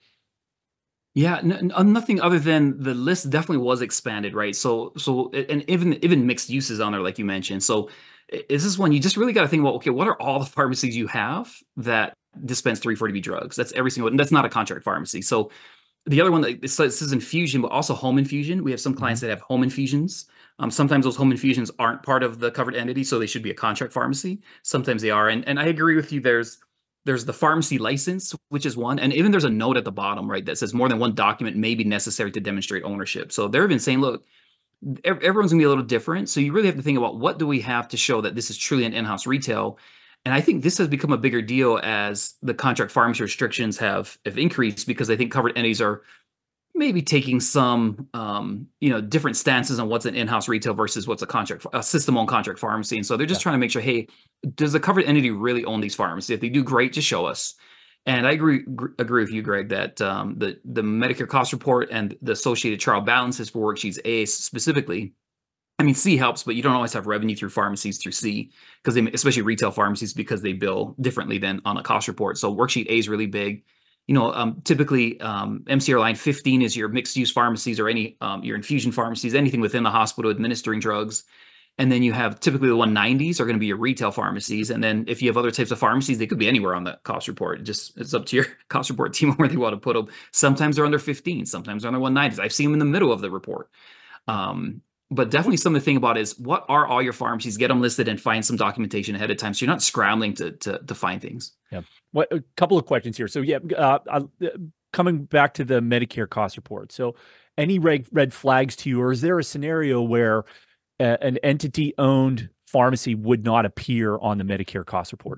Yeah, n- n- nothing other than the list definitely was expanded, right? So, so, and even even mixed uses on there, like you mentioned. So, is this one you just really got to think about? Okay, what are all the pharmacies you have that dispense three forty B drugs? That's every single, and that's not a contract pharmacy. So, the other one that it says, it says infusion, but also home infusion. We have some clients mm-hmm. that have home infusions. Um, sometimes those home infusions aren't part of the covered entity, so they should be a contract pharmacy. Sometimes they are. And, and I agree with you. There's there's the pharmacy license, which is one. And even there's a note at the bottom, right, that says more than one document may be necessary to demonstrate ownership. So they're even saying, look, everyone's gonna be a little different. So you really have to think about what do we have to show that this is truly an in-house retail. And I think this has become a bigger deal as the contract pharmacy restrictions have, have increased, because I think covered entities are maybe taking some, um, you know, different stances on what's an in-house retail versus what's a contract, a system-owned contract pharmacy. And so they're just Yeah. trying to make sure, hey, does the covered entity really own these pharmacies? If they do, great, just show us. And I agree gr- agree with you, Greg, that um, the the Medicare cost report and the associated trial balances for worksheets A specifically. I mean, C helps, but you don't always have revenue through pharmacies through C, because they, especially retail pharmacies, because they bill differently than on a cost report. So worksheet A is really big. You know, um, typically um, M C R line fifteen is your mixed use pharmacies or any um, your infusion pharmacies, anything within the hospital administering drugs. And then you have typically the one nineties are going to be your retail pharmacies. And then if you have other types of pharmacies, they could be anywhere on the cost report. It just it's up to your cost report team where they want to put them. Sometimes they're under fifteen, sometimes they're under one nineties. I've seen them in the middle of the report. Um, but definitely something to think about is what are all your pharmacies? Get them listed and find some documentation ahead of time, so you're not scrambling to to, to find things. Yeah. What a couple of questions here. So yeah, uh, uh, coming back to the Medicare cost report. So any red red flags to you, or is there a scenario where uh, an entity owned pharmacy would not appear on the Medicare cost report?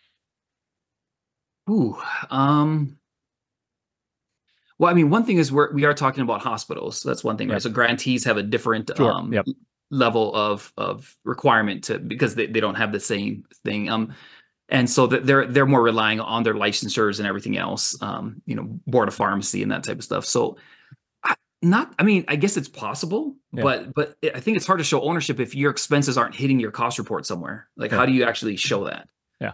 Ooh, um, well, I mean, one thing is we're, we are talking about hospitals. So that's one thing, right? Yep. So grantees have a different Sure. um, Yep. level of of requirement to, because they, they don't have the same thing. Um, and so that they're they're more relying on their licensures and everything else. Um, you know, board of pharmacy and that type of stuff. So, I, not, I mean, I guess it's possible, Yeah. but but I think it's hard to show ownership if your expenses aren't hitting your cost report somewhere. Like, Yeah. how do you actually show that?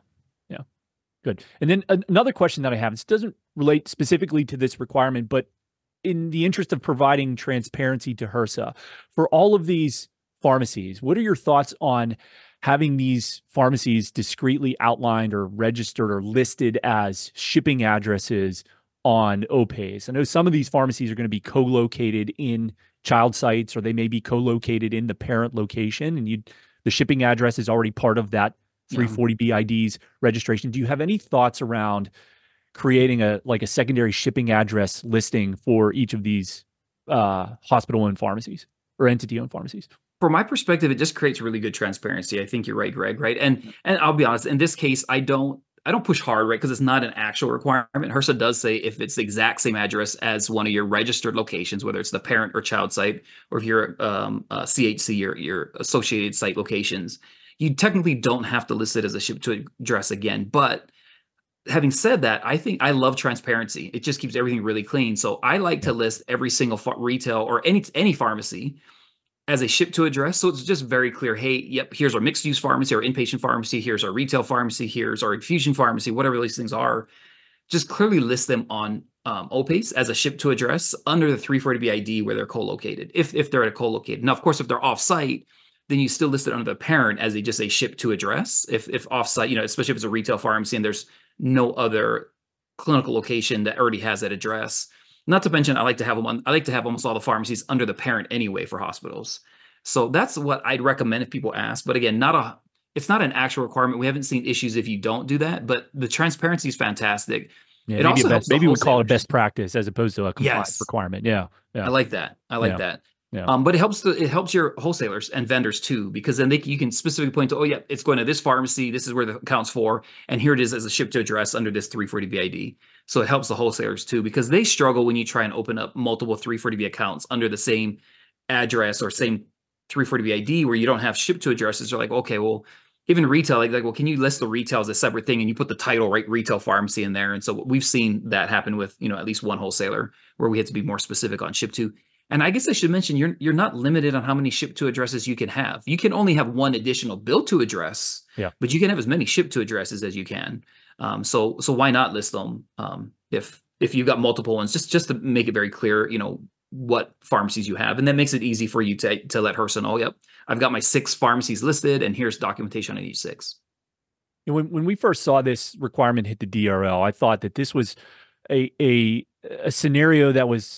Good. And then an- another question that I have, this doesn't relate specifically to this requirement, but in the interest of providing transparency to HRSA, for all of these pharmacies, what are your thoughts on having these pharmacies discreetly outlined or registered or listed as shipping addresses on O P A S? I know some of these pharmacies are going to be co-located in child sites, or they may be co-located in the parent location, and you the shipping address is already part of that three forty B I D's registration. Do you have any thoughts around creating a like a secondary shipping address listing for each of these uh, hospital-owned pharmacies or entity-owned pharmacies? From my perspective, it just creates really good transparency. I think you're right, Greg. Right, and and I'll be honest. In this case, I don't I don't push hard, right, because it's not an actual requirement. HRSA does say if it's the exact same address as one of your registered locations, whether it's the parent or child site, or if you're um, a C H C or your associated site locations, you technically don't have to list it as a ship to address again. But having said that, I think I love transparency. It just keeps everything really clean. So I like to list every single ph- retail or any any pharmacy as a ship to address. So it's just very clear. Hey, yep, here's our mixed use pharmacy, our inpatient pharmacy. Here's our retail pharmacy. Here's our infusion pharmacy, whatever these things are. Just clearly list them on um, O P A S as a ship to address under the three forty B I D where they're co-located, if, if they're at a co-located. Now, of course, if they're off-site, then you still list it under the parent as a just a ship to address. If if offsite, you know, especially if it's a retail pharmacy and there's no other clinical location that already has that address. Not to mention, I like to have them on, I like to have almost all the pharmacies under the parent anyway for hospitals. So that's what I'd recommend if people ask. But again, not a it's not an actual requirement. We haven't seen issues if you don't do that, but the transparency is fantastic. Yeah, It maybe also a best, helps the maybe we call it wholesalers. best practice as opposed to a compliance Yes. requirement. Yeah. Yeah. I like that. I like Yeah. that. Yeah. Um, but it helps the, it helps your wholesalers and vendors too, because then they you can specifically point to, oh yeah, it's going to this pharmacy. This is where the account's for, and here it is as a ship to address under this three forty B I D. So it helps the wholesalers too, because they struggle when you try and open up multiple three forty B accounts under the same address or same three forty B I D where you don't have ship to addresses. They're like, okay, well, even retail, like, like, well, can you list the retail as a separate thing, and you put the title, right, retail pharmacy in there? And so we've seen that happen with, you know, at least one wholesaler where we had to be more specific on ship to. And I guess I should mention, you're you're not limited on how many ship to addresses you can have. You can only have one additional build to address, Yeah. but you can have as many ship to addresses as you can. Um, so so why not list them um, if if you've got multiple ones, just just to make it very clear, you know, what pharmacies you have, and that makes it easy for you to to let HRSA know, yep, I've got my six pharmacies listed, and here's documentation on each six. And when when we first saw this requirement hit the D R L, I thought that this was a a a scenario that was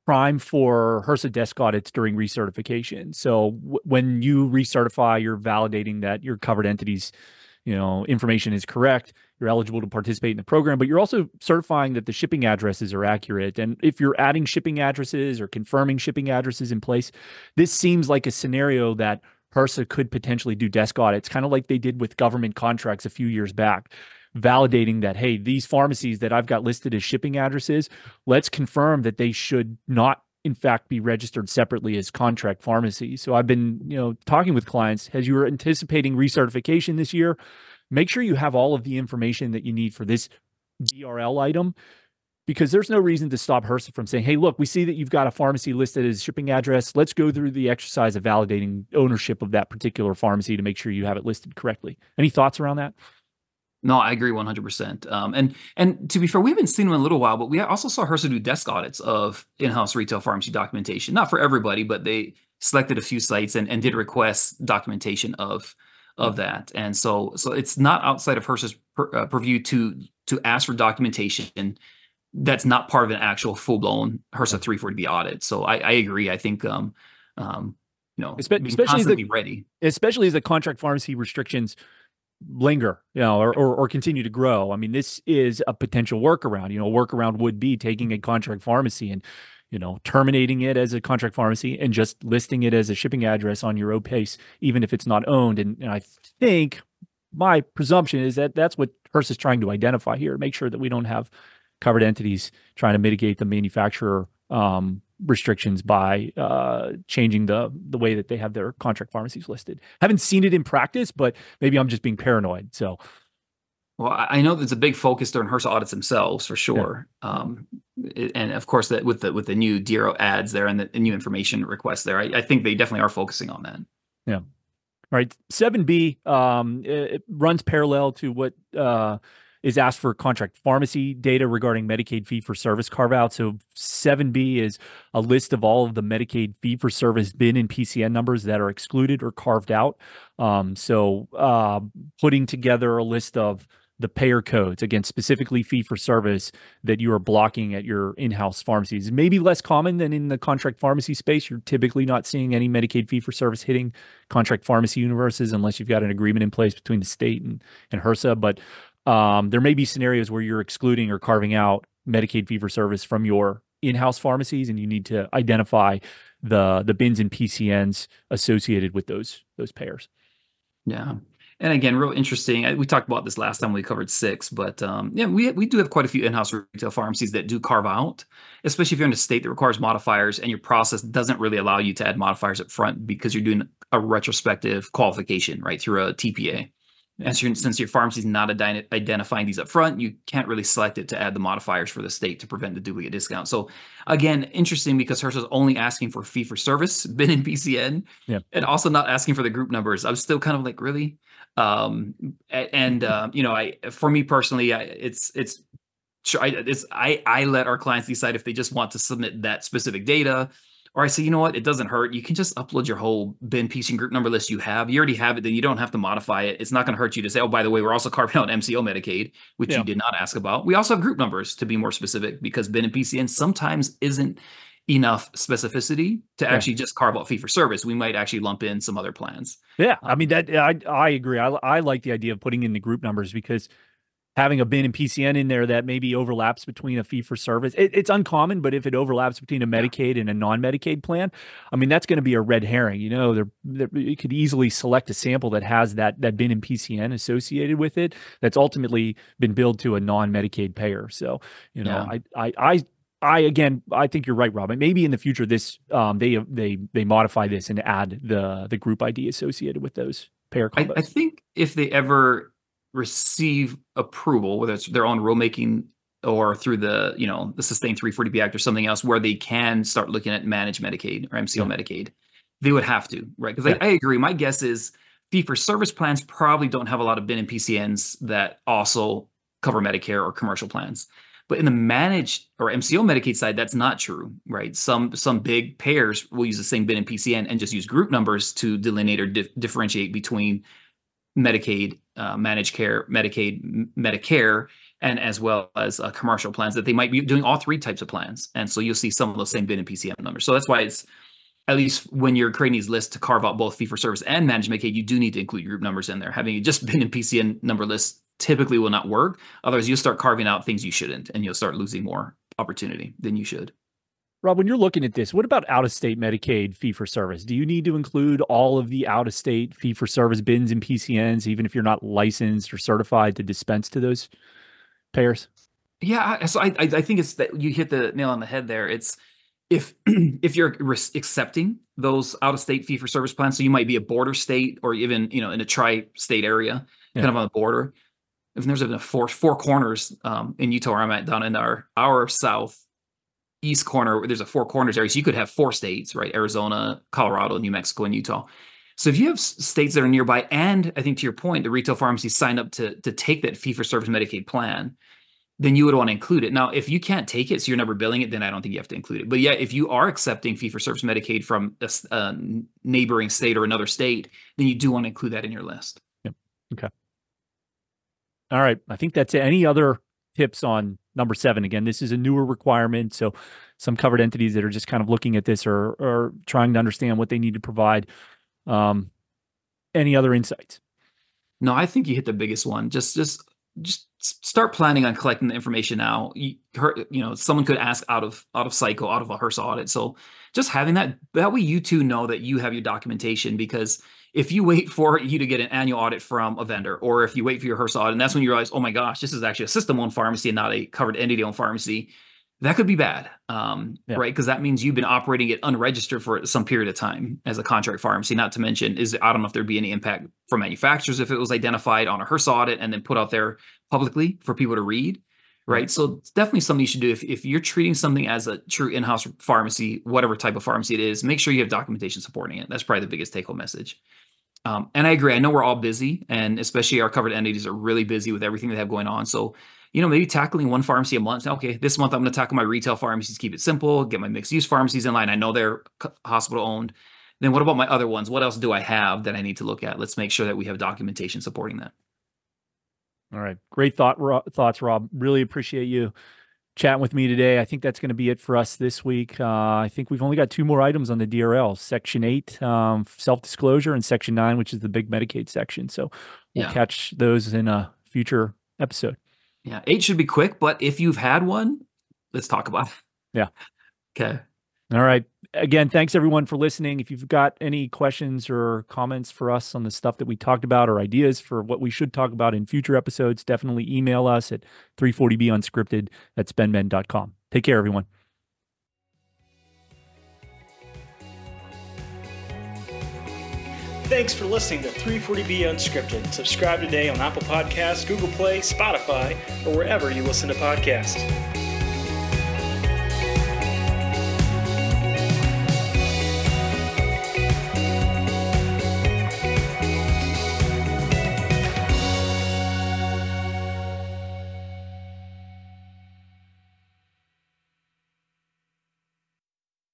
prime for HRSA desk audits during recertification. So w- when you recertify, you're validating that your covered entities, you know, information is correct. You're eligible to participate in the program, but you're also certifying that the shipping addresses are accurate. And if you're adding shipping addresses or confirming shipping addresses in place, this seems like a scenario that HRSA could potentially do desk audits, kind of like they did with government contracts a few years back, validating that, hey, these pharmacies that I've got listed as shipping addresses, let's confirm that they should not, in fact, be registered separately as contract pharmacies. So I've been, you know, talking with clients as you were anticipating recertification this year, make sure you have all of the information that you need for this D R L item, because there's no reason to stop HRSA from saying, hey, look, we see that you've got a pharmacy listed as shipping address. Let's go through the exercise of validating ownership of that particular pharmacy to make sure you have it listed correctly. Any thoughts around that? No, I agree one hundred percent. Um, and and to be fair, we haven't seen them in a little while, but we also saw HRSA do desk audits of in-house retail pharmacy documentation. Not for everybody, but they selected a few sites and, and did request documentation of of that. And so so it's not outside of HRSA's per, uh, purview to to ask for documentation that's not part of an actual full-blown HRSA three forty B audit. So I, I agree. I think um, um, you know, Espe- being especially constantly the, ready. especially as the contract pharmacy restrictions linger, you know, or, or or continue to grow. I mean, this is a potential workaround. You know, a workaround would be taking a contract pharmacy and, you know, terminating it as a contract pharmacy and just listing it as a shipping address on your O P A C E, even if it's not owned. And, and I think my presumption is that that's what HRSA is trying to identify here, make sure that we don't have covered entities trying to mitigate the manufacturer um, restrictions by uh, changing the the way that they have their contract pharmacies listed. Haven't seen it in practice, but maybe I'm just being paranoid. So, well, I I know there's a big focus during HRSA audits themselves for sure, yeah. um, it- and of course that with the with the new D R O ads there and the, the new information requests there, I, I think they definitely are focusing on that. Yeah. All right. seven B um, it, it runs parallel to what uh, is asked for contract pharmacy data regarding Medicaid fee-for-service carve-out. So seven B is a list of all of the Medicaid fee-for-service B I N and P C N numbers that are excluded or carved out. Um, so uh, putting together a list of the payer codes, again, specifically fee-for-service that you are blocking at your in-house pharmacies. Maybe less common than in the contract pharmacy space. You're typically not seeing any Medicaid fee-for-service hitting contract pharmacy universes unless you've got an agreement in place between the state and, and HRSA. But Um, there may be scenarios where you're excluding or carving out Medicaid fee-for-service from your in-house pharmacies, and you need to identify the the B I Ns and P C Ns associated with those those payers. Yeah. And again, real interesting. I- We talked about this last time we covered six, but um, yeah, we we do have quite a few in-house retail pharmacies that do carve out, especially if you're in a state that requires modifiers and your process doesn't really allow you to add modifiers up front because you're doing a retrospective qualification, right, through a T P A. And so, since your pharmacy is not ident- identifying these up front, you can't really select it to add the modifiers for the state to prevent the duplicate discount. So again, interesting because HRSA is only asking for fee for service, B I N and P C N, Yeah. and also not asking for the group numbers. I'm still kind of like, really? Um, a- and uh, you know, I for me personally, I, it's it's sure I, it's I I let our clients decide if they just want to submit that specific data. Or I say, you know what, it doesn't hurt. You can just upload your whole B I N, P C, and group number list you have. You already have it, then you don't have to modify it. It's not going to hurt you to say, oh, by the way, we're also carving out M C O Medicaid, which Yeah. you did not ask about. We also have group numbers to be more specific because B I N and P C N sometimes isn't enough specificity to Yeah. actually just carve out fee for service. We might actually lump in some other plans. Yeah, I Um, mean that I I agree. I I like the idea of putting in the group numbers because having a B I N and P C N in there that maybe overlaps between a fee for service, it, it's uncommon, but if it overlaps between a Medicaid and a non-Medicaid plan, I mean that's going to be a red herring. You know, there you could easily select a sample that has that that B I N and P C N associated with it that's ultimately been billed to a non-Medicaid payer. So you know, Yeah. I I I. I again, I think you're right, Robin. Maybe in the future, this um, they they they modify this and add the the group I D associated with those payer I, combos. I think if they ever receive approval, whether it's their own rulemaking or through the, you know, the Sustained three forty B Act or something else, where they can start looking at managed Medicaid or M C O Yeah. Medicaid, they would have to, right? Because Yeah. I, I agree. My guess is fee for service plans probably don't have a lot of B I N and P C Ns that also cover Medicare or commercial plans. But in the managed or M C O Medicaid side, that's not true, right? Some some big payers will use the same B I N and P C N and just use group numbers to delineate or dif- differentiate between Medicaid, uh, managed care, Medicaid, M- Medicare, and as well as uh, commercial plans, that they might be doing all three types of plans. And so you'll see some of those same B I N and P C M numbers. So that's why it's, at least when you're creating these lists to carve out both fee-for-service and managed Medicaid, you do need to include group numbers in there. Having just B I N and P C M number lists typically will not work. Otherwise, you'll start carving out things you shouldn't, and you'll start losing more opportunity than you should. Rob, when you're looking at this, what about out-of-state Medicaid fee-for-service? Do you need to include all of the out-of-state fee-for-service B I Ns and P C Ns, even if you're not licensed or certified to dispense to those payers? Yeah, so I I think it's that you hit the nail on the head there. It's if if you're accepting those out-of-state fee-for-service plans, so you might be a border state or even, you know, in a tri-state area, yeah. kind of on the border. If there's a four four corners um, in Utah where I'm at, down in our our south east corner, there's a four corners area, so you could have four states, right? Arizona, Colorado, New Mexico, and Utah. So if you have states that are nearby, and I think to your point, the retail pharmacy signed up to to take that fee-for-service Medicaid plan, then you would want to include it. Now, if you can't take it, so you're never billing it, then I don't think you have to include it. But yeah, if you are accepting fee-for-service Medicaid from a, a neighboring state or another state, then you do want to include that in your list. Yep. Okay. All right. I think that's it. Any other tips on number seven? Again, this is a newer requirement. So some covered entities that are just kind of looking at this or are trying to understand what they need to provide. Um, any other insights? No, I think you hit the biggest one. Just, just, just start planning on collecting the information now. You, you know, someone could ask out of out of cycle, out of a HRSA audit. So just having that, that way you two know that you have your documentation, because if you wait for you to get an annual audit from a vendor, or if you wait for your HRSA audit, and that's when you realize, oh my gosh, this is actually a system-owned pharmacy and not a covered entity-owned pharmacy, that could be bad, um, yeah. right? Because that means you've been operating it unregistered for some period of time as a contract pharmacy. Not to mention, is I don't know if there'd be any impact from manufacturers if it was identified on a HRSA audit and then put out there publicly for people to read, right? So it's definitely something you should do. If, if you're treating something as a true in-house pharmacy, whatever type of pharmacy it is, make sure you have documentation supporting it. That's probably the biggest take-home message. Um, and I agree. I know we're all busy, and especially our covered entities are really busy with everything they have going on. So, you know, maybe tackling one pharmacy a month. Say, okay, this month I'm going to tackle my retail pharmacies, keep it simple, get my mixed use pharmacies in line. I know they're hospital owned. Then what about my other ones? What else do I have that I need to look at? Let's make sure that we have documentation supporting that. All right. Great thought, Ro- thoughts, Rob. Really appreciate you chatting with me today. I think that's going to be it for us this week. Uh, I think we've only got two more items on the D R L, section eight, um, self-disclosure, and section nine, which is the big Medicaid section. So we'll yeah. catch those in a future episode. Yeah. Eight should be quick, but if you've had one, let's talk about it. Yeah. Okay. All right. Again, thanks everyone for listening. If you've got any questions or comments for us on the stuff that we talked about, or ideas for what we should talk about in future episodes, definitely email us at three forty B unscripted at spend men dot com. Take care, everyone. Thanks for listening to three forty B Unscripted. Subscribe today on Apple Podcasts, Google Play, Spotify, or wherever you listen to podcasts.